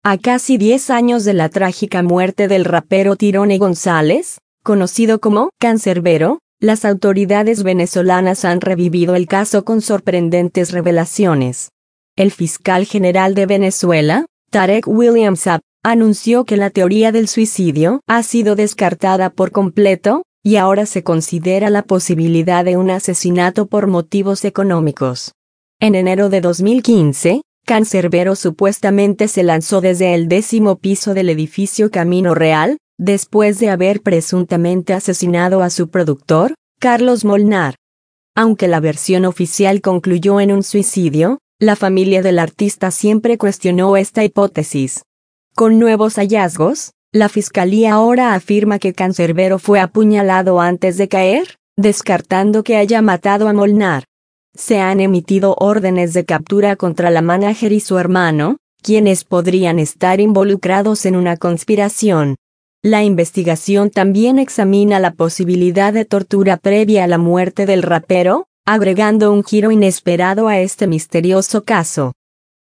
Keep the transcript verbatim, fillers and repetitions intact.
A casi diez años de la trágica muerte del rapero Tyrone González, conocido como Canserbero, las autoridades venezolanas han revivido el caso con sorprendentes revelaciones. El fiscal general de Venezuela, Tarek William Saab, anunció que la teoría del suicidio ha sido descartada por completo, y ahora se considera la posibilidad de un asesinato por motivos económicos. En enero de dos mil quince, Canserbero supuestamente se lanzó desde el décimo piso del edificio Camino Real, después de haber presuntamente asesinado a su productor, Carlos Molnar. Aunque la versión oficial concluyó en un suicidio, la familia del artista siempre cuestionó esta hipótesis. Con nuevos hallazgos, la fiscalía ahora afirma que Canserbero fue apuñalado antes de caer, descartando que haya matado a Molnar. Se han emitido órdenes de captura contra la manager y su hermano, quienes podrían estar involucrados en una conspiración. La investigación también examina la posibilidad de tortura previa a la muerte del rapero, agregando un giro inesperado a este misterioso caso.